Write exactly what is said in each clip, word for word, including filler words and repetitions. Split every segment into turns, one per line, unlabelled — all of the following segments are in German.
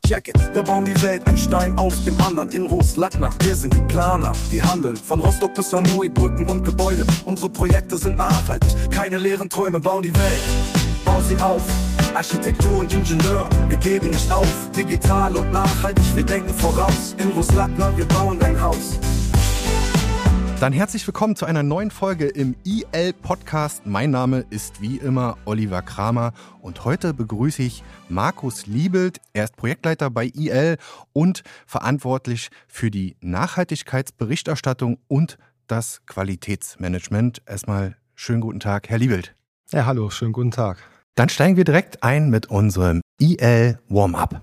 Check it, wir bauen die Welt, ein Stein auf dem anderen. In Russ-Lackner, wir sind die Planer. Die handeln von Rostock bis Samui, Brücken und Gebäude. Unsere Projekte sind nachhaltig, keine leeren Träume, bauen die Welt. Bau sie auf, Architektur und Ingenieur. Wir geben nicht auf, digital und nachhaltig, wir denken voraus. In Russ-Lackner, wir bauen dein Haus.
Dann herzlich willkommen zu einer neuen Folge im I L-Podcast. Mein Name ist wie immer Oliver Kramer und heute begrüße ich Markus Liebelt. Er ist Projektleiter bei I L und verantwortlich für die Nachhaltigkeitsberichterstattung und das Qualitätsmanagement. Erstmal schönen guten Tag, Herr Liebelt.
Ja, hallo, schönen guten Tag.
Dann steigen wir direkt ein mit unserem I L-Warm-up.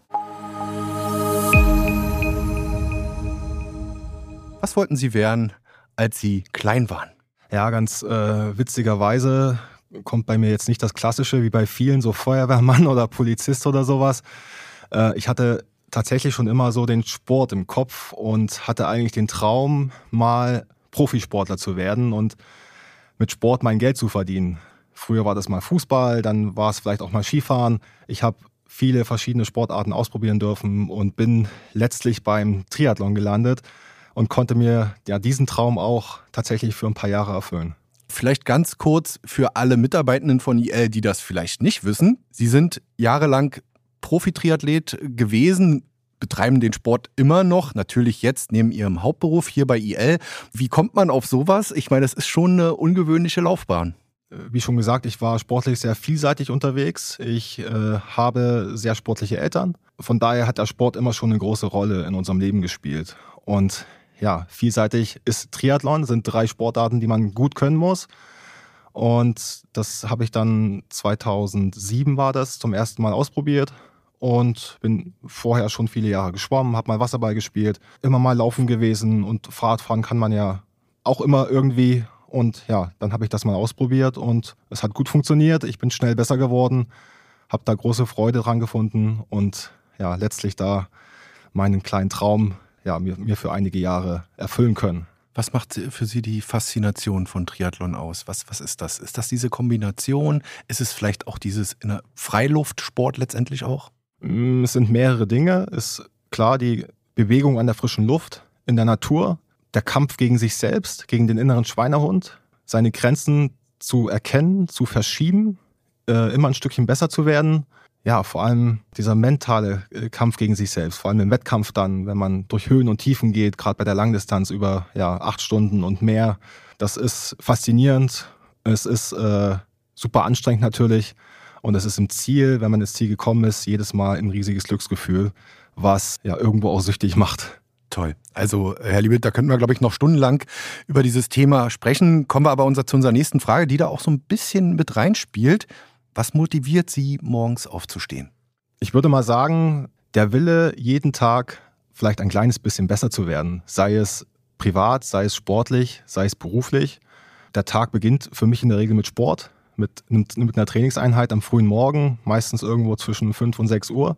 Was wollten Sie werden, als Sie klein waren?
Ja, ganz äh, witzigerweise kommt bei mir jetzt nicht das Klassische wie bei vielen, so Feuerwehrmann oder Polizist oder sowas. Äh, ich hatte tatsächlich schon immer so den Sport im Kopf und hatte eigentlich den Traum, mal Profisportler zu werden und mit Sport mein Geld zu verdienen. Früher war das mal Fußball, dann war es vielleicht auch mal Skifahren. Ich habe viele verschiedene Sportarten ausprobieren dürfen und bin letztlich beim Triathlon gelandet und konnte mir ja diesen Traum auch tatsächlich für ein paar Jahre erfüllen.
Vielleicht ganz kurz für alle Mitarbeitenden von I L, die das vielleicht nicht wissen. Sie sind jahrelang Profi-Triathlet gewesen, betreiben den Sport immer noch, natürlich jetzt neben Ihrem Hauptberuf hier bei I L. Wie kommt man auf sowas? Ich meine, das ist schon eine ungewöhnliche Laufbahn.
Wie schon gesagt, ich war sportlich sehr vielseitig unterwegs. Ich äh, habe sehr sportliche Eltern. Von daher hat der Sport immer schon eine große Rolle in unserem Leben gespielt. Und ja, vielseitig ist Triathlon, sind drei Sportarten, die man gut können muss. Und das habe ich dann zweitausendsieben war das zum ersten Mal ausprobiert und bin vorher schon viele Jahre geschwommen, habe mal Wasserball gespielt, immer mal laufen gewesen und Fahrradfahren kann man ja auch immer irgendwie. Und ja, dann habe ich das mal ausprobiert und es hat gut funktioniert. Ich bin schnell besser geworden, habe da große Freude dran gefunden und ja, letztlich da meinen kleinen Traum ja, mir, mir für einige Jahre erfüllen können.
Was macht für Sie die Faszination von Triathlon aus? Was, was ist das? Ist das diese Kombination? Ist es vielleicht auch dieses in der Freiluftsport letztendlich auch?
Es sind mehrere Dinge. Es ist klar die Bewegung an der frischen Luft, in der Natur, der Kampf gegen sich selbst, gegen den inneren Schweinehund, seine Grenzen zu erkennen, zu verschieben, äh, immer ein Stückchen besser zu werden. Ja, vor allem dieser mentale Kampf gegen sich selbst, vor allem im Wettkampf dann, wenn man durch Höhen und Tiefen geht, gerade bei der Langdistanz über ja, acht Stunden und mehr. Das ist faszinierend, es ist äh, super anstrengend natürlich und es ist im Ziel, wenn man ins Ziel gekommen ist, jedes Mal ein riesiges Glücksgefühl, was ja irgendwo auch süchtig macht.
Toll. Also, Herr Liebelt, da könnten wir, glaube ich, noch stundenlang über dieses Thema sprechen. Kommen wir aber unser, zu unserer nächsten Frage, die da auch so ein bisschen mit reinspielt. Was motiviert Sie, morgens aufzustehen?
Ich würde mal sagen, der Wille, jeden Tag vielleicht ein kleines bisschen besser zu werden. Sei es privat, sei es sportlich, sei es beruflich. Der Tag beginnt für mich in der Regel mit Sport, mit, mit einer Trainingseinheit am frühen Morgen, meistens irgendwo zwischen fünf und sechs Uhr.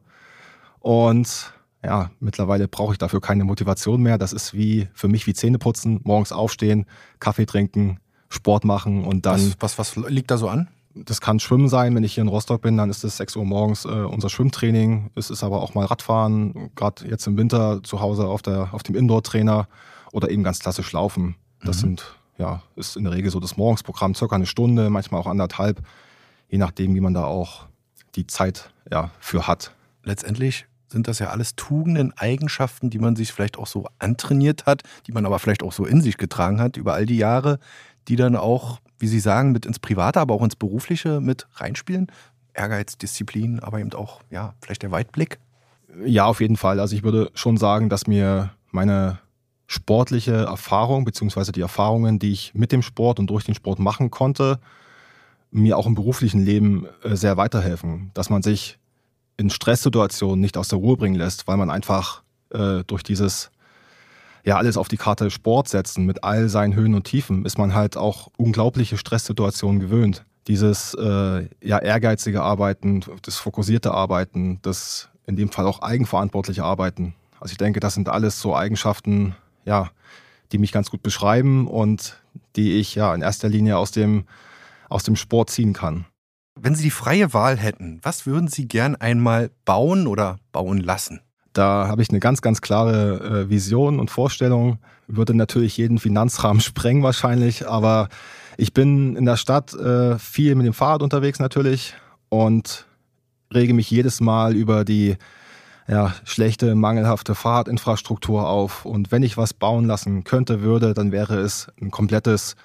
Und ja, mittlerweile brauche ich dafür keine Motivation mehr. Das ist wie für mich wie Zähneputzen, morgens aufstehen, Kaffee trinken, Sport machen und dann...
Was, was, was liegt da so an?
Das kann Schwimmen sein, wenn ich hier in Rostock bin, dann ist es sechs Uhr morgens äh, unser Schwimmtraining. Es ist aber auch mal Radfahren, gerade jetzt im Winter zu Hause auf, der, auf dem Indoor-Trainer oder eben ganz klassisch Laufen. Das mhm. sind, ja, ist in der Regel so das Morgensprogramm, circa eine Stunde, manchmal auch anderthalb, je nachdem, wie man da auch die Zeit ja, für hat.
Letztendlich sind das ja alles Tugenden, Eigenschaften, die man sich vielleicht auch so antrainiert hat, die man aber vielleicht auch so in sich getragen hat über all die Jahre, die dann auch, wie Sie sagen, mit ins Private, aber auch ins Berufliche mit reinspielen? Ehrgeiz, Disziplin, aber eben auch, ja, vielleicht der Weitblick?
Ja, auf jeden Fall. Also ich würde schon sagen, dass mir meine sportliche Erfahrung, beziehungsweise die Erfahrungen, die ich mit dem Sport und durch den Sport machen konnte, mir auch im beruflichen Leben sehr weiterhelfen. Dass man sich in Stresssituationen nicht aus der Ruhe bringen lässt, weil man einfach äh, durch dieses ja alles auf die Karte Sport setzen mit all seinen Höhen und Tiefen ist man halt auch unglaubliche Stresssituationen gewöhnt. Dieses äh, ja ehrgeizige Arbeiten, das fokussierte Arbeiten, das in dem Fall auch eigenverantwortliche Arbeiten. Also ich denke, das sind alles so Eigenschaften, ja, die mich ganz gut beschreiben und die ich ja in erster Linie aus dem, aus dem Sport ziehen kann.
Wenn Sie die freie Wahl hätten, was würden Sie gern einmal bauen oder bauen lassen?
Da habe ich eine ganz, ganz klare äh, Vision und Vorstellung. Würde natürlich jeden Finanzrahmen sprengen wahrscheinlich, aber ich bin in der Stadt äh, viel mit dem Fahrrad unterwegs natürlich und rege mich jedes Mal über die ja, schlechte, mangelhafte Fahrradinfrastruktur auf. Und wenn ich was bauen lassen könnte, würde, dann wäre es ein komplettes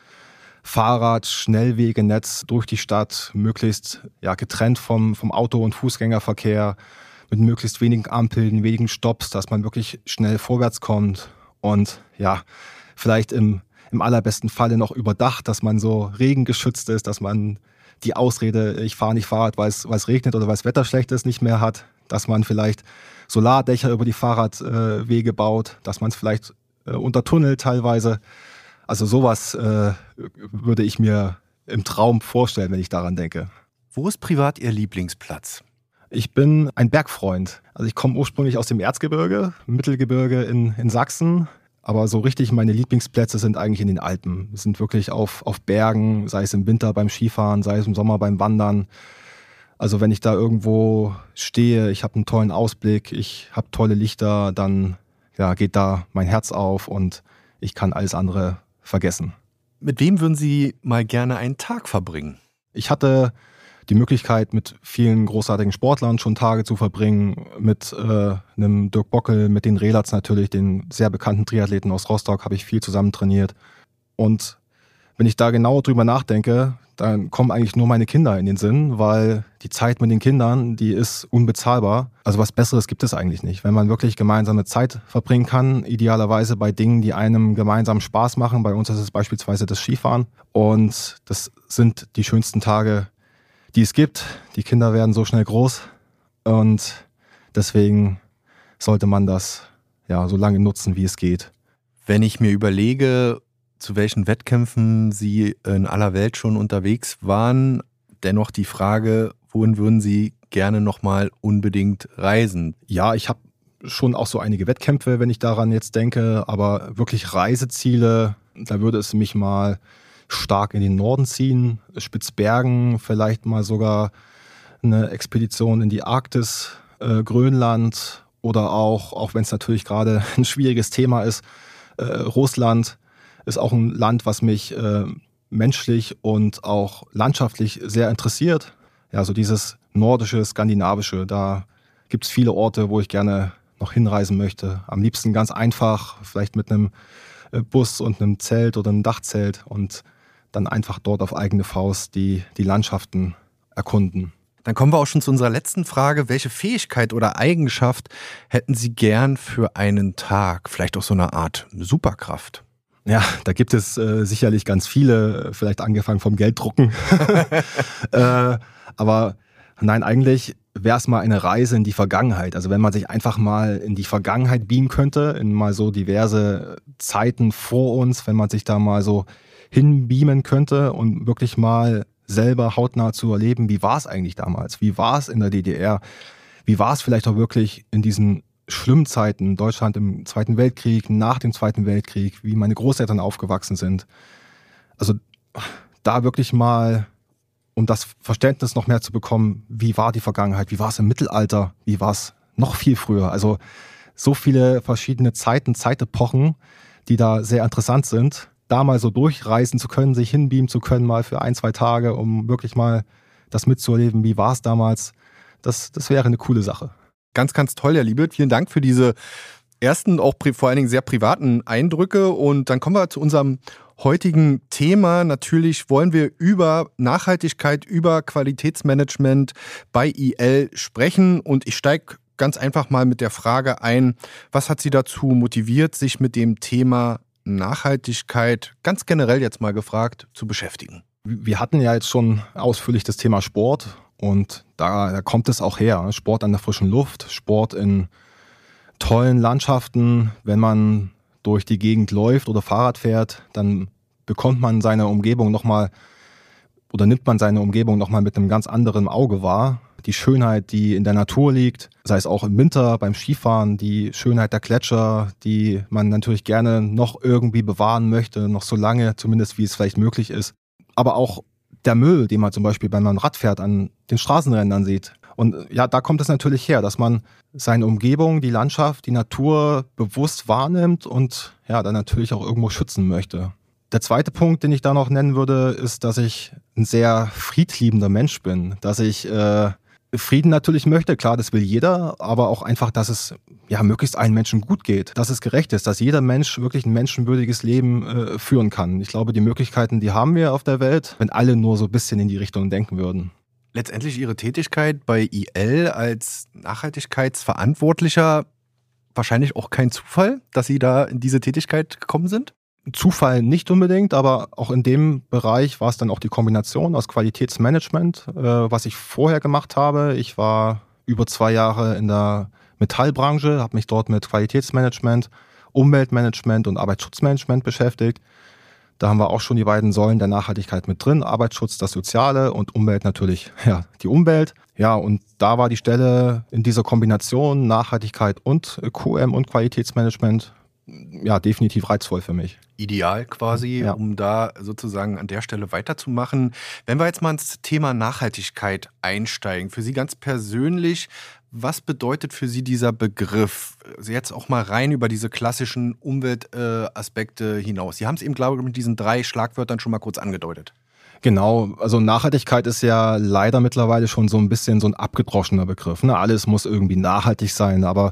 Fahrrad-Schnellwegenetz durch die Stadt, möglichst ja, getrennt vom, vom Auto- und Fußgängerverkehr, mit möglichst wenigen Ampeln, wenigen Stopps, dass man wirklich schnell vorwärts kommt und ja, vielleicht im, im allerbesten Falle noch überdacht, dass man so regengeschützt ist, dass man die Ausrede, ich fahre nicht Fahrrad, weil es, weil es regnet oder weil das Wetter schlecht ist, nicht mehr hat, dass man vielleicht Solardächer über die Fahrradwege baut, dass man es vielleicht äh, untertunnelt teilweise. Also sowas äh, würde ich mir im Traum vorstellen, wenn ich daran denke.
Wo ist privat Ihr Lieblingsplatz?
Ich bin ein Bergfreund. Also ich komme ursprünglich aus dem Erzgebirge, Mittelgebirge in, in Sachsen. Aber so richtig meine Lieblingsplätze sind eigentlich in den Alpen. Es sind wirklich auf, auf Bergen, sei es im Winter beim Skifahren, sei es im Sommer beim Wandern. Also wenn ich da irgendwo stehe, ich habe einen tollen Ausblick, ich habe tolle Lichter, dann ja, geht da mein Herz auf und ich kann alles andere vergessen.
Mit wem würden Sie mal gerne einen Tag verbringen?
Ich hatte die Möglichkeit, mit vielen großartigen Sportlern schon Tage zu verbringen, mit äh, einem Dirk Bockel, mit den Rehlatz natürlich, den sehr bekannten Triathleten aus Rostock, habe ich viel zusammen trainiert. Und wenn ich da genau drüber nachdenke, dann kommen eigentlich nur meine Kinder in den Sinn, weil die Zeit mit den Kindern, die ist unbezahlbar. Also was Besseres gibt es eigentlich nicht. Wenn man wirklich gemeinsame Zeit verbringen kann, idealerweise bei Dingen, die einem gemeinsam Spaß machen. Bei uns ist es beispielsweise das Skifahren. Und das sind die schönsten Tage, die es gibt. Die Kinder werden so schnell groß und deswegen sollte man das ja so lange nutzen, wie es geht.
Wenn ich mir überlege, zu welchen Wettkämpfen Sie in aller Welt schon unterwegs waren, dennoch die Frage, wohin würden Sie gerne nochmal unbedingt reisen?
Ja, ich habe schon auch so einige Wettkämpfe, wenn ich daran jetzt denke, aber wirklich Reiseziele, da würde es mich mal stark in den Norden ziehen, Spitzbergen, vielleicht mal sogar eine Expedition in die Arktis, äh, Grönland oder auch, auch wenn es natürlich gerade ein schwieriges Thema ist, äh, Russland ist auch ein Land, was mich äh, menschlich und auch landschaftlich sehr interessiert. Ja, so dieses nordische, skandinavische, da gibt es viele Orte, wo ich gerne noch hinreisen möchte. Am liebsten ganz einfach, vielleicht mit einem Bus und einem Zelt oder einem Dachzelt und dann einfach dort auf eigene Faust die, die Landschaften erkunden.
Dann kommen wir auch schon zu unserer letzten Frage. Welche Fähigkeit oder Eigenschaft hätten Sie gern für einen Tag? Vielleicht auch so eine Art Superkraft?
Ja, da gibt es äh, sicherlich ganz viele, vielleicht angefangen vom Gelddrucken. äh, aber nein, eigentlich wäre es mal eine Reise in die Vergangenheit. Also wenn man sich einfach mal in die Vergangenheit beamen könnte, in mal so diverse Zeiten vor uns, wenn man sich da mal so hinbeamen könnte und wirklich mal selber hautnah zu erleben, wie war es eigentlich damals? Wie war es in der D D R? Wie war es vielleicht auch wirklich in diesen schlimmen Zeiten, Deutschland im Zweiten Weltkrieg, nach dem Zweiten Weltkrieg, wie meine Großeltern aufgewachsen sind? Also da wirklich mal, um das Verständnis noch mehr zu bekommen, wie war die Vergangenheit, wie war es im Mittelalter, wie war es noch viel früher? Also so viele verschiedene Zeiten, Zeitepochen, die da sehr interessant sind, da mal so durchreisen zu können, sich hinbeamen zu können, mal für ein, zwei Tage, um wirklich mal das mitzuerleben, wie war es damals, das, das wäre eine coole Sache.
Ganz, ganz toll, Herr Liebelt. Vielen Dank für diese ersten, auch vor allen Dingen sehr privaten Eindrücke. Und dann kommen wir zu unserem heutigen Thema. Natürlich wollen wir über Nachhaltigkeit, über Qualitätsmanagement bei I L sprechen. Und ich steige ganz einfach mal mit der Frage ein, was hat Sie dazu motiviert, sich mit dem Thema Nachhaltigkeit, ganz generell jetzt mal gefragt, zu beschäftigen?
Wir hatten ja jetzt schon ausführlich das Thema Sport und da, da kommt es auch her. Sport an der frischen Luft, Sport in tollen Landschaften. Wenn man durch die Gegend läuft oder Fahrrad fährt, dann bekommt man seine Umgebung nochmal oder nimmt man seine Umgebung nochmal mit einem ganz anderen Auge wahr. Die Schönheit, die in der Natur liegt, sei es auch im Winter beim Skifahren, die Schönheit der Gletscher, die man natürlich gerne noch irgendwie bewahren möchte, noch so lange, zumindest wie es vielleicht möglich ist. Aber auch der Müll, den man zum Beispiel, wenn man Rad fährt, an den Straßenrändern sieht. Und ja, da kommt es natürlich her, dass man seine Umgebung, die Landschaft, die Natur bewusst wahrnimmt und ja, dann natürlich auch irgendwo schützen möchte. Der zweite Punkt, den ich da noch nennen würde, ist, dass ich ein sehr friedliebender Mensch bin, dass ich äh, Frieden natürlich möchte, klar, das will jeder, aber auch einfach, dass es ja möglichst allen Menschen gut geht, dass es gerecht ist, dass jeder Mensch wirklich ein menschenwürdiges Leben äh, führen kann. Ich glaube, die Möglichkeiten, die haben wir auf der Welt, wenn alle nur so ein bisschen in die Richtung denken würden.
Letztendlich Ihre Tätigkeit bei I L als Nachhaltigkeitsverantwortlicher wahrscheinlich auch kein Zufall, dass Sie da in diese Tätigkeit gekommen sind?
Zufall nicht unbedingt, aber auch in dem Bereich war es dann auch die Kombination aus Qualitätsmanagement, äh, was ich vorher gemacht habe. Ich war über zwei Jahre in der Metallbranche, habe mich dort mit Qualitätsmanagement, Umweltmanagement und Arbeitsschutzmanagement beschäftigt. Da haben wir auch schon die beiden Säulen der Nachhaltigkeit mit drin. Arbeitsschutz, das Soziale, und Umwelt natürlich, ja, die Umwelt. Ja, und da war die Stelle in dieser Kombination Nachhaltigkeit und Q M und Qualitätsmanagement ja definitiv reizvoll für mich.
Ideal quasi, ja, um da sozusagen an der Stelle weiterzumachen. Wenn wir jetzt mal ins Thema Nachhaltigkeit einsteigen, für Sie ganz persönlich, was bedeutet für Sie dieser Begriff? Jetzt auch mal rein über diese klassischen Umweltaspekte hinaus. Sie haben es eben, glaube ich, mit diesen drei Schlagwörtern schon mal kurz angedeutet.
Genau, also Nachhaltigkeit ist ja leider mittlerweile schon so ein bisschen so ein abgedroschener Begriff. Ne? Alles muss irgendwie nachhaltig sein, aber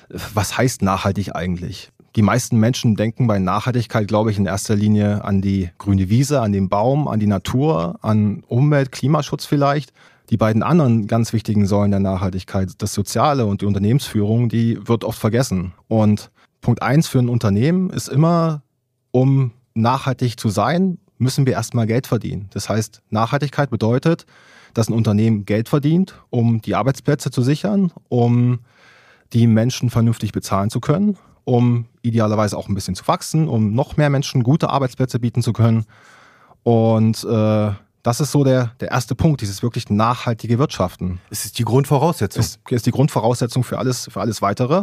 was heißt nachhaltig eigentlich? Die meisten Menschen denken bei Nachhaltigkeit, glaube ich, in erster Linie an die grüne Wiese, an den Baum, an die Natur, an Umwelt, Klimaschutz vielleicht. Die beiden anderen ganz wichtigen Säulen der Nachhaltigkeit, das Soziale und die Unternehmensführung, die wird oft vergessen. Und Punkt eins für ein Unternehmen ist immer, um nachhaltig zu sein, müssen wir erstmal Geld verdienen. Das heißt, Nachhaltigkeit bedeutet, dass ein Unternehmen Geld verdient, um die Arbeitsplätze zu sichern, um die Menschen vernünftig bezahlen zu können, um idealerweise auch ein bisschen zu wachsen, um noch mehr Menschen gute Arbeitsplätze bieten zu können. Und äh, das ist so der, der erste Punkt, dieses wirklich nachhaltige Wirtschaften.
Es ist die Grundvoraussetzung.
Es ist die Grundvoraussetzung für alles, für alles Weitere.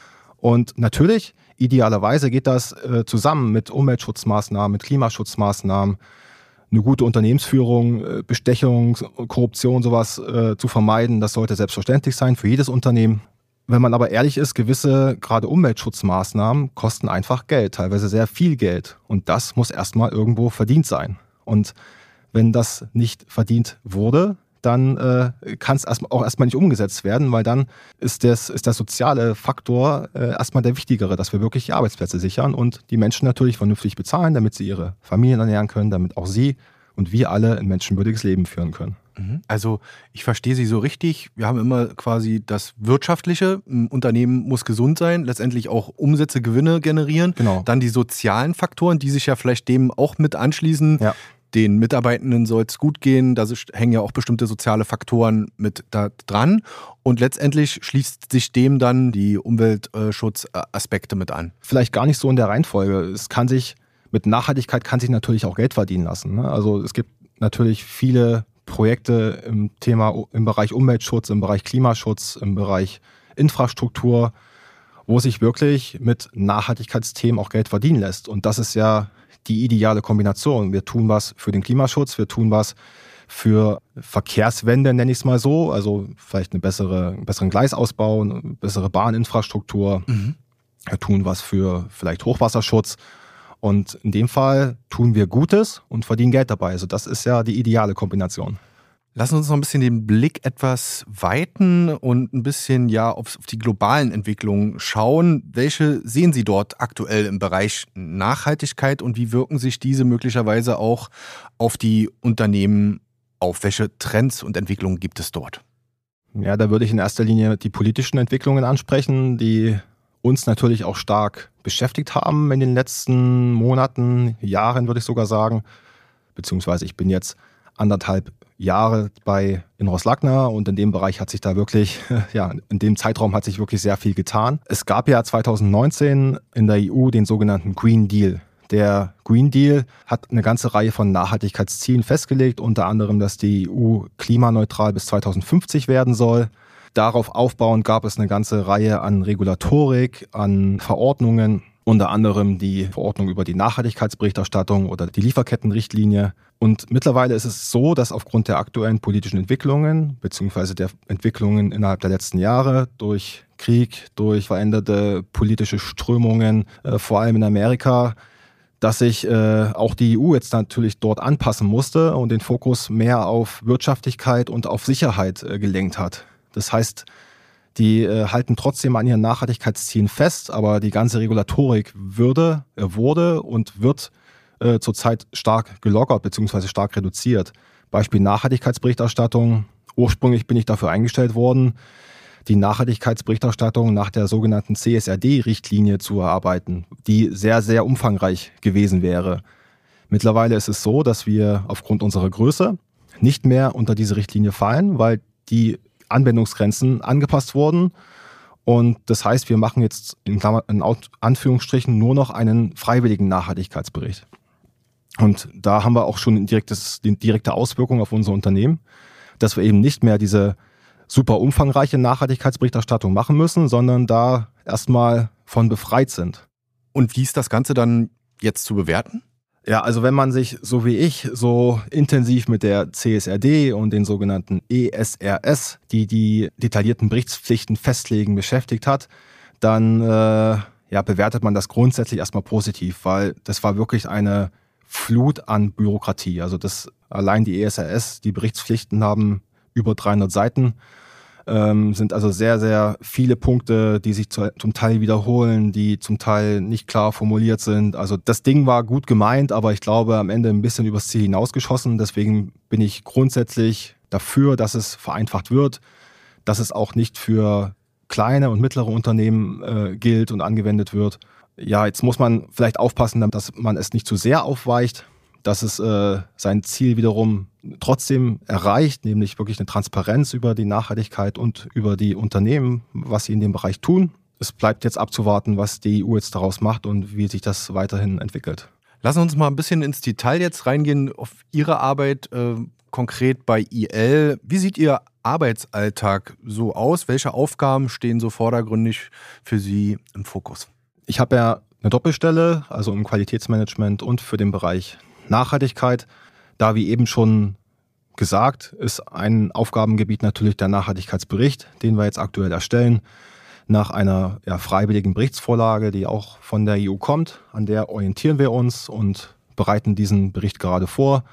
Und natürlich, idealerweise geht das äh, zusammen mit Umweltschutzmaßnahmen, mit Klimaschutzmaßnahmen, eine gute Unternehmensführung, äh, Bestechung, Korruption, sowas äh, zu vermeiden. Das sollte selbstverständlich sein für jedes Unternehmen. Wenn man aber ehrlich ist, gewisse, gerade Umweltschutzmaßnahmen kosten einfach Geld, teilweise sehr viel Geld. Und das muss erstmal irgendwo verdient sein. Und wenn das nicht verdient wurde, dann äh, kann es erst, auch erstmal nicht umgesetzt werden, weil dann ist, das, ist der soziale Faktor äh, erstmal der wichtigere, dass wir wirklich die Arbeitsplätze sichern und die Menschen natürlich vernünftig bezahlen, damit sie ihre Familien ernähren können, damit auch sie und wir alle ein menschenwürdiges Leben führen können.
Also ich verstehe Sie so richtig. Wir haben immer quasi das Wirtschaftliche. Ein Unternehmen muss gesund sein, letztendlich auch Umsätze, Gewinne generieren.
Genau.
Dann die sozialen Faktoren, die sich ja vielleicht dem auch mit anschließen. Ja. Den Mitarbeitenden soll es gut gehen. Da hängen ja auch bestimmte soziale Faktoren mit da dran. Und letztendlich schließt sich dem dann die Umweltschutzaspekte mit an.
Vielleicht gar nicht so in der Reihenfolge. Es kann sich, mit Nachhaltigkeit kann sich natürlich auch Geld verdienen lassen. Ne? Also es gibt natürlich viele Projekte im Thema, im Bereich Umweltschutz, im Bereich Klimaschutz, im Bereich Infrastruktur, wo sich wirklich mit Nachhaltigkeitsthemen auch Geld verdienen lässt. Und das ist ja die ideale Kombination. Wir tun was für den Klimaschutz, wir tun was für Verkehrswende, nenne ich es mal so. Also vielleicht eine bessere, einen besseren Gleisausbau, eine bessere Bahninfrastruktur. Mhm. Wir tun was für vielleicht Hochwasserschutz. Und in dem Fall tun wir Gutes und verdienen Geld dabei. Also das ist ja die ideale Kombination.
Lassen wir uns noch ein bisschen den Blick etwas weiten und ein bisschen ja auf die globalen Entwicklungen schauen. Welche sehen Sie dort aktuell im Bereich Nachhaltigkeit und wie wirken sich diese möglicherweise auch auf die Unternehmen auf? Welche Trends und Entwicklungen gibt es dort?
Ja, da würde ich in erster Linie die politischen Entwicklungen ansprechen, die uns natürlich auch stark beschäftigt haben in den letzten Monaten, Jahren würde ich sogar sagen. Beziehungsweise ich bin jetzt anderthalb Jahre bei Inros Lagner und in dem Bereich hat sich da wirklich, ja, in dem Zeitraum hat sich wirklich sehr viel getan. Es gab ja zwanzig neunzehn in der E U den sogenannten Green Deal. Der Green Deal hat eine ganze Reihe von Nachhaltigkeitszielen festgelegt, unter anderem, dass die E U klimaneutral bis zwanzig fünfzig werden soll. Darauf aufbauend gab es eine ganze Reihe an Regulatorik, an Verordnungen, unter anderem die Verordnung über die Nachhaltigkeitsberichterstattung oder die Lieferkettenrichtlinie. Und mittlerweile ist es so, dass aufgrund der aktuellen politischen Entwicklungen beziehungsweise der Entwicklungen innerhalb der letzten Jahre durch Krieg, durch veränderte politische Strömungen, äh, vor allem in Amerika, dass sich äh, auch die E U jetzt natürlich dort anpassen musste und den Fokus mehr auf Wirtschaftlichkeit und auf Sicherheit äh, gelenkt hat. Das heißt, die äh, halten trotzdem an ihren Nachhaltigkeitszielen fest, aber die ganze Regulatorik würde, äh, wurde und wird äh, zurzeit stark gelockert bzw. stark reduziert. Beispiel Nachhaltigkeitsberichterstattung. Ursprünglich bin ich dafür eingestellt worden, die Nachhaltigkeitsberichterstattung nach der sogenannten C S R D-Richtlinie zu erarbeiten, die sehr, sehr umfangreich gewesen wäre. Mittlerweile ist es so, dass wir aufgrund unserer Größe nicht mehr unter diese Richtlinie fallen, weil die Anwendungsgrenzen angepasst wurden. Und das heißt, wir machen jetzt in, Klammer, in Anführungsstrichen nur noch einen freiwilligen Nachhaltigkeitsbericht. Und da haben wir auch schon ein direktes, die direkte Auswirkung auf unser Unternehmen, dass wir eben nicht mehr diese super umfangreiche Nachhaltigkeitsberichterstattung machen müssen, sondern da erstmal von befreit sind.
Und wie ist das Ganze dann jetzt zu bewerten?
Ja, also wenn man sich, so wie ich, so intensiv mit der C S R D und den sogenannten E S R S, die die detaillierten Berichtspflichten festlegen, beschäftigt hat, dann äh, ja, bewertet man das grundsätzlich erstmal positiv, weil das war wirklich eine Flut an Bürokratie. Also das allein die E S R S, die Berichtspflichten haben über dreihundert Seiten, ähm, sind also sehr, sehr viele Punkte, die sich zu, zum Teil wiederholen, die zum Teil nicht klar formuliert sind. Also das Ding war gut gemeint, aber ich glaube am Ende ein bisschen übers Ziel hinausgeschossen. Deswegen bin ich grundsätzlich dafür, dass es vereinfacht wird, dass es auch nicht für kleine und mittlere Unternehmen äh, gilt und angewendet wird. Ja, jetzt muss man vielleicht aufpassen, dass man es nicht zu sehr aufweicht, dass es äh, sein Ziel wiederum trotzdem erreicht, nämlich wirklich eine Transparenz über die Nachhaltigkeit und über die Unternehmen, was sie in dem Bereich tun. Es bleibt jetzt abzuwarten, was die E U jetzt daraus macht und wie sich das weiterhin entwickelt.
Lassen Sie uns mal ein bisschen ins Detail jetzt reingehen auf Ihre Arbeit, äh, konkret bei I L. Wie sieht Ihr Arbeitsalltag so aus? Welche Aufgaben stehen so vordergründig für Sie im Fokus?
Ich habe ja eine Doppelstelle, also im Qualitätsmanagement und für den Bereich Nachhaltigkeit. Da, wie eben schon gesagt, ist ein Aufgabengebiet natürlich der Nachhaltigkeitsbericht, den wir jetzt aktuell erstellen, nach einer ja, freiwilligen Berichtsvorlage, die auch von der E U kommt. An der orientieren wir uns und bereiten diesen Bericht gerade vor,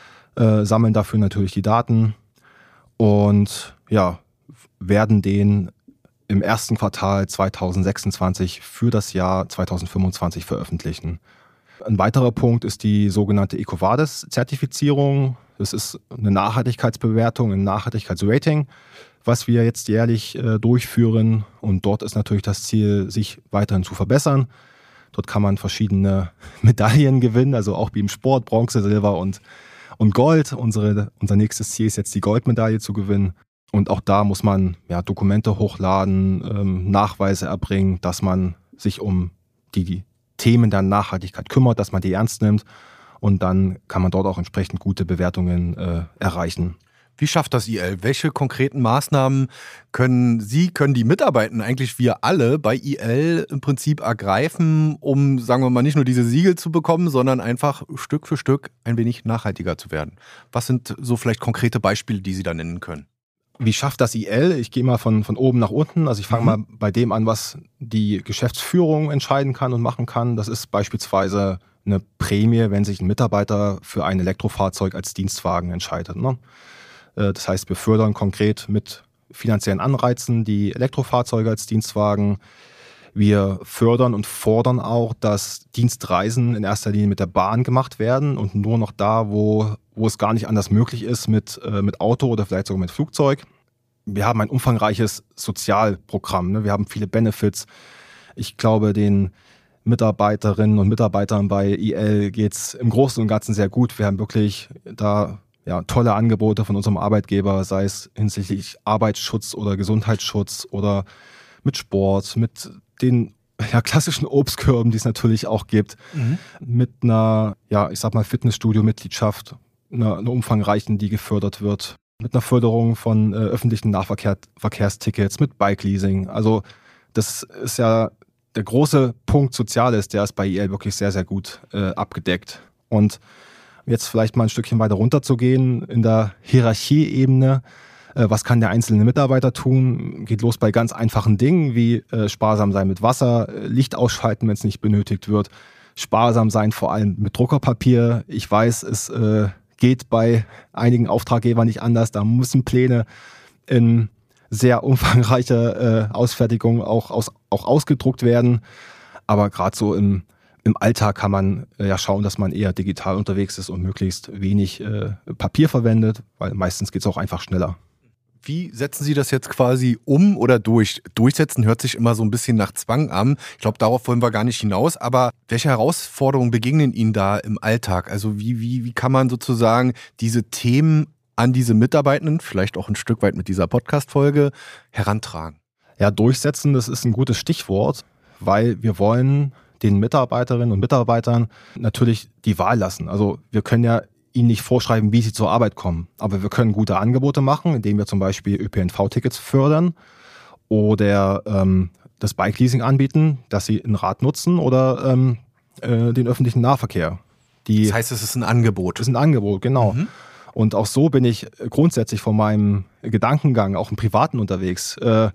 äh, sammeln dafür natürlich die Daten und ja, werden den im ersten Quartal zweitausendsechsundzwanzig für das Jahr zweitausendfünfundzwanzig veröffentlichen. Ein weiterer Punkt ist die sogenannte EcoVadis-Zertifizierung. Das ist eine Nachhaltigkeitsbewertung, ein Nachhaltigkeitsrating, was wir jetzt jährlich äh, durchführen. Und dort ist natürlich das Ziel, sich weiterhin zu verbessern. Dort kann man verschiedene Medaillen gewinnen, also auch wie im Sport, Bronze, Silber und, und Gold. Unsere, unser nächstes Ziel ist jetzt, die Goldmedaille zu gewinnen. Und auch da muss man ja, Dokumente hochladen, ähm, Nachweise erbringen, dass man sich um die, die Themen der Nachhaltigkeit kümmert, dass man die ernst nimmt. Und dann kann man dort auch entsprechend gute Bewertungen äh, erreichen.
Wie schafft das I L? Welche konkreten Maßnahmen können Sie, können die Mitarbeitenden, eigentlich wir alle bei I L im Prinzip ergreifen, um, sagen wir mal, nicht nur diese Siegel zu bekommen, sondern einfach Stück für Stück ein wenig nachhaltiger zu werden? Was sind so vielleicht konkrete Beispiele, die Sie da nennen können?
Wie schafft das I L? Ich gehe mal von, von oben nach unten. Also ich fange mhm. mal bei dem an, was die Geschäftsführung entscheiden kann und machen kann. Das ist beispielsweise eine Prämie, wenn sich ein Mitarbeiter für ein Elektrofahrzeug als Dienstwagen entscheidet. Ne? Das heißt, wir fördern konkret mit finanziellen Anreizen die Elektrofahrzeuge als Dienstwagen. Wir fördern und fordern auch, dass Dienstreisen in erster Linie mit der Bahn gemacht werden und nur noch da, wo, wo es gar nicht anders möglich ist, mit, äh, mit Auto oder vielleicht sogar mit Flugzeug. Wir haben ein umfangreiches Sozialprogramm, ne? Wir haben viele Benefits. Ich glaube, den Mitarbeiterinnen und Mitarbeitern bei I L geht es im Großen und Ganzen sehr gut. Wir haben wirklich da ja, tolle Angebote von unserem Arbeitgeber, sei es hinsichtlich Arbeitsschutz oder Gesundheitsschutz oder mit Sport, mit den ja, klassischen Obstkörben, die es natürlich auch gibt, mhm. mit einer, ja, ich sag mal, Fitnessstudio-Mitgliedschaft, einer, einer umfangreichen, die gefördert wird, mit einer Förderung von äh, öffentlichen Nahverkehrstickets, mit Bike-Leasing. Also das ist ja der große Punkt Soziales, der ist bei I L wirklich sehr, sehr gut äh, abgedeckt. Und jetzt vielleicht mal ein Stückchen weiter runterzugehen in der Hierarchieebene. Äh, was kann der einzelne Mitarbeiter tun? Geht los bei ganz einfachen Dingen wie äh, sparsam sein mit Wasser, äh, Licht ausschalten, wenn es nicht benötigt wird, sparsam sein vor allem mit Druckerpapier. Ich weiß, es äh, geht bei einigen Auftraggebern nicht anders. Da müssen Pläne in sehr umfangreicher äh, Ausfertigung auch, aus, auch ausgedruckt werden. Aber gerade so im, im Alltag kann man äh, ja schauen, dass man eher digital unterwegs ist und möglichst wenig äh, Papier verwendet, weil meistens geht es auch einfach schneller.
Wie setzen Sie das jetzt quasi um oder durch? Durchsetzen hört sich immer so ein bisschen nach Zwang an. Ich glaube, darauf wollen wir gar nicht hinaus. Aber welche Herausforderungen begegnen Ihnen da im Alltag? Also wie, wie, wie kann man sozusagen diese Themen an diese Mitarbeitenden, vielleicht auch ein Stück weit mit dieser Podcast-Folge, herantragen?
Ja, durchsetzen, das ist ein gutes Stichwort, weil wir wollen den Mitarbeiterinnen und Mitarbeitern natürlich die Wahl lassen. Also wir können ja ihnen nicht vorschreiben, wie sie zur Arbeit kommen, aber wir können gute Angebote machen, indem wir zum Beispiel Ö P N V-Tickets fördern oder ähm, das Bike-Leasing anbieten, dass sie ein Rad nutzen oder ähm, äh, den öffentlichen Nahverkehr. Die,
das heißt, es ist ein Angebot.
Es ist ein Angebot, genau. Mhm. Und auch so bin ich grundsätzlich von meinem Gedankengang auch im Privaten unterwegs. Äh,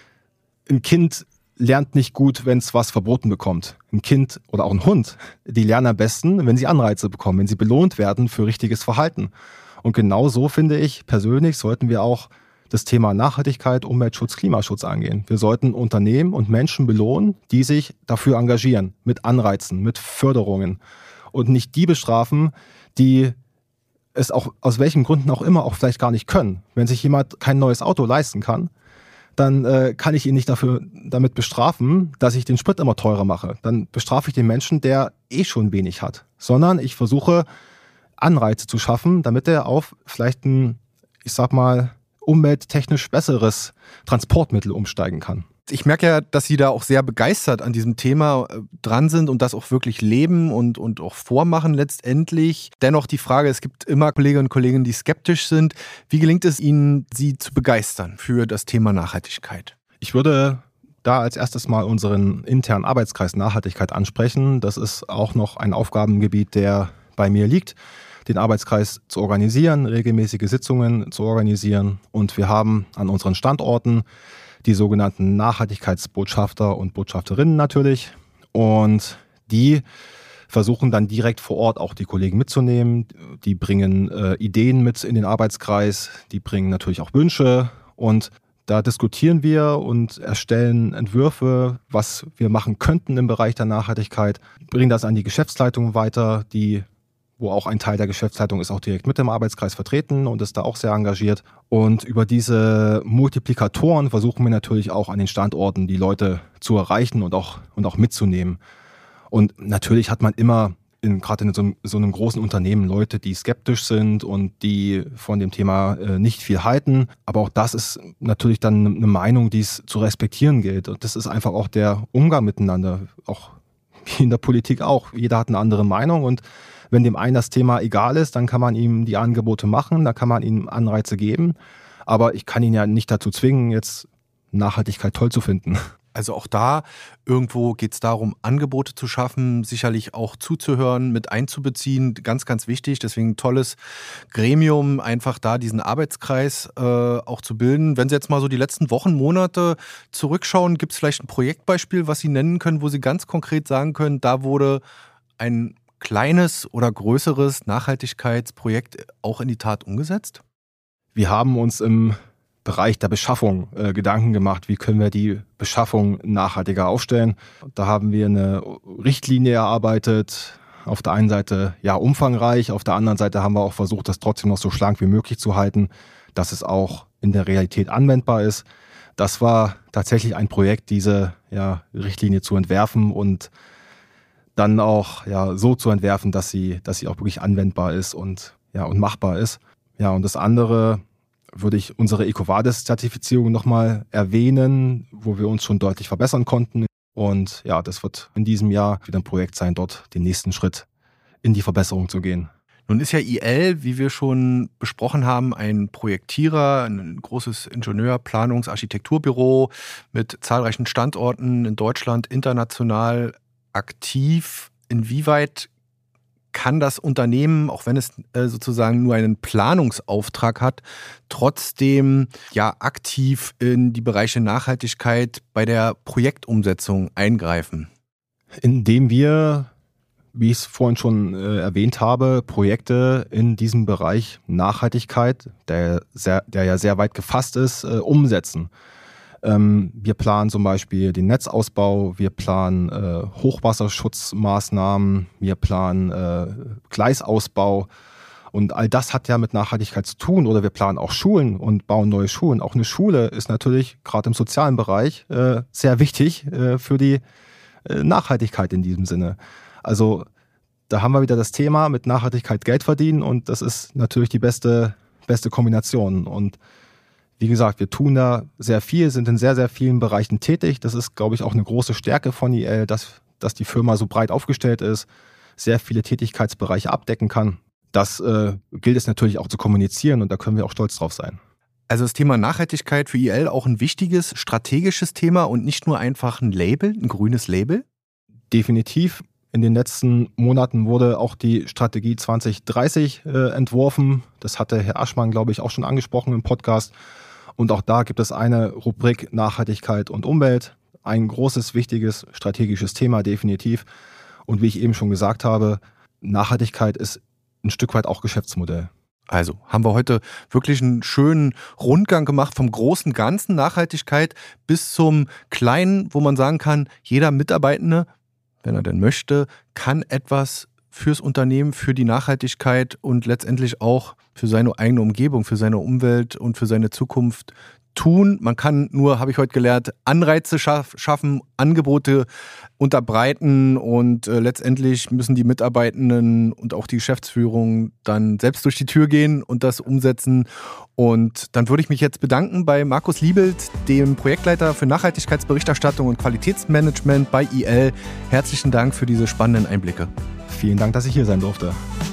ein Kind lernt nicht gut, wenn es was verboten bekommt. Ein Kind oder auch ein Hund, die lernen am besten, wenn sie Anreize bekommen, wenn sie belohnt werden für richtiges Verhalten. Und genau so, finde ich, persönlich sollten wir auch das Thema Nachhaltigkeit, Umweltschutz, Klimaschutz angehen. Wir sollten Unternehmen und Menschen belohnen, die sich dafür engagieren, mit Anreizen, mit Förderungen und nicht die bestrafen, die es auch aus welchen Gründen auch immer auch vielleicht gar nicht können. Wenn sich jemand kein neues Auto leisten kann, dann äh, kann ich ihn nicht dafür damit bestrafen, dass ich den Sprit immer teurer mache. Dann bestrafe ich den Menschen, der eh schon wenig hat. Sondern ich versuche, Anreize zu schaffen, damit er auf vielleicht ein, ich sag mal, umwelttechnisch besseres Transportmittel umsteigen kann.
Ich merke ja, dass Sie da auch sehr begeistert an diesem Thema dran sind und das auch wirklich leben und, und auch vormachen letztendlich. Dennoch die Frage, es gibt immer Kolleginnen und Kollegen, die skeptisch sind. Wie gelingt es Ihnen, Sie zu begeistern für das Thema Nachhaltigkeit?
Ich würde da als erstes mal unseren internen Arbeitskreis Nachhaltigkeit ansprechen. Das ist auch noch ein Aufgabengebiet, der bei mir liegt, den Arbeitskreis zu organisieren, regelmäßige Sitzungen zu organisieren. Und wir haben an unseren Standorten die sogenannten Nachhaltigkeitsbotschafter und Botschafterinnen natürlich. Und die versuchen dann direkt vor Ort auch die Kollegen mitzunehmen. Die bringen äh, Ideen mit in den Arbeitskreis, die bringen natürlich auch Wünsche. Und da diskutieren wir und erstellen Entwürfe, was wir machen könnten im Bereich der Nachhaltigkeit, bringen das an die Geschäftsleitung weiter, die wo auch ein Teil der Geschäftsleitung ist auch direkt mit im Arbeitskreis vertreten und ist da auch sehr engagiert. Und über diese Multiplikatoren versuchen wir natürlich auch an den Standorten die Leute zu erreichen und auch, und auch mitzunehmen. Und natürlich hat man immer, in, gerade in so, so einem großen Unternehmen, Leute, die skeptisch sind und die von dem Thema äh, nicht viel halten. Aber auch das ist natürlich dann eine Meinung, die es zu respektieren gilt. Und das ist einfach auch der Umgang miteinander, auch wie in der Politik auch. Jeder hat eine andere Meinung und wenn dem einen das Thema egal ist, dann kann man ihm die Angebote machen, da kann man ihm Anreize geben. Aber ich kann ihn ja nicht dazu zwingen, jetzt Nachhaltigkeit toll zu finden.
Also auch da irgendwo geht es darum, Angebote zu schaffen, sicherlich auch zuzuhören, mit einzubeziehen, ganz, ganz wichtig. Deswegen ein tolles Gremium, einfach da diesen Arbeitskreis äh, auch zu bilden. Wenn Sie jetzt mal so die letzten Wochen, Monate zurückschauen, gibt es vielleicht ein Projektbeispiel, was Sie nennen können, wo Sie ganz konkret sagen können, da wurde ein kleines oder größeres Nachhaltigkeitsprojekt auch in die Tat umgesetzt?
Wir haben uns im Bereich der Beschaffung äh, Gedanken gemacht, wie können wir die Beschaffung nachhaltiger aufstellen. Da haben wir eine Richtlinie erarbeitet, auf der einen Seite ja umfangreich, auf der anderen Seite haben wir auch versucht, das trotzdem noch so schlank wie möglich zu halten, dass es auch in der Realität anwendbar ist. Das war tatsächlich ein Projekt, diese ja, Richtlinie zu entwerfen und dann auch ja, so zu entwerfen, dass sie, dass sie auch wirklich anwendbar ist und, ja, und machbar ist. Ja, und das andere würde ich unsere EcoVadis-Zertifizierung nochmal erwähnen, wo wir uns schon deutlich verbessern konnten. Und ja, das wird in diesem Jahr wieder ein Projekt sein, dort den nächsten Schritt in die Verbesserung zu gehen.
Nun ist ja I L, wie wir schon besprochen haben, ein Projektierer, ein großes Ingenieur-, Planungs-, Architekturbüro mit zahlreichen Standorten in Deutschland, international aktiv. Inwieweit kann das Unternehmen, auch wenn es äh, sozusagen nur einen Planungsauftrag hat, trotzdem ja aktiv in die Bereiche Nachhaltigkeit bei der Projektumsetzung eingreifen?
Indem wir, wie ich es vorhin schon äh, erwähnt habe, Projekte in diesem Bereich Nachhaltigkeit, der, sehr, der ja sehr weit gefasst ist, äh, umsetzen. Ähm, wir planen zum Beispiel den Netzausbau, wir planen äh, Hochwasserschutzmaßnahmen, wir planen äh, Gleisausbau und all das hat ja mit Nachhaltigkeit zu tun. Oder wir planen auch Schulen und bauen neue Schulen. Auch eine Schule ist natürlich gerade im sozialen Bereich äh, sehr wichtig äh, für die äh, Nachhaltigkeit in diesem Sinne. Also da haben wir wieder das Thema mit Nachhaltigkeit Geld verdienen und das ist natürlich die beste, beste Kombination. Und wie gesagt, wir tun da sehr viel, sind in sehr, sehr vielen Bereichen tätig. Das ist, glaube ich, auch eine große Stärke von I L, dass, dass die Firma so breit aufgestellt ist, sehr viele Tätigkeitsbereiche abdecken kann. Das äh, gilt es natürlich auch zu kommunizieren und da können wir auch stolz drauf sein.
Also das Thema Nachhaltigkeit für I L auch ein wichtiges, strategisches Thema und nicht nur einfach ein Label, ein grünes Label?
Definitiv. In den letzten Monaten wurde auch die Strategie zwanzig dreißig äh, entworfen. Das hatte Herr Aschmann, glaube ich, auch schon angesprochen im Podcast. Und auch da gibt es eine Rubrik Nachhaltigkeit und Umwelt. Ein großes, wichtiges, strategisches Thema, definitiv. Und wie ich eben schon gesagt habe, Nachhaltigkeit ist ein Stück weit auch Geschäftsmodell.
Also haben wir heute wirklich einen schönen Rundgang gemacht vom großen Ganzen Nachhaltigkeit bis zum Kleinen, wo man sagen kann, jeder Mitarbeitende, wenn er denn möchte, kann etwas fürs Unternehmen, für die Nachhaltigkeit und letztendlich auch für seine eigene Umgebung, für seine Umwelt und für seine Zukunft tun. Man kann nur, habe ich heute gelernt, Anreize schaff, schaffen, Angebote unterbreiten und äh, letztendlich müssen die Mitarbeitenden und auch die Geschäftsführung dann selbst durch die Tür gehen und das umsetzen. Und dann würde ich mich jetzt bedanken bei Markus Liebelt, dem Projektleiter für Nachhaltigkeitsberichterstattung und Qualitätsmanagement bei I L. Herzlichen Dank für diese spannenden Einblicke.
Vielen Dank, dass ich hier sein durfte.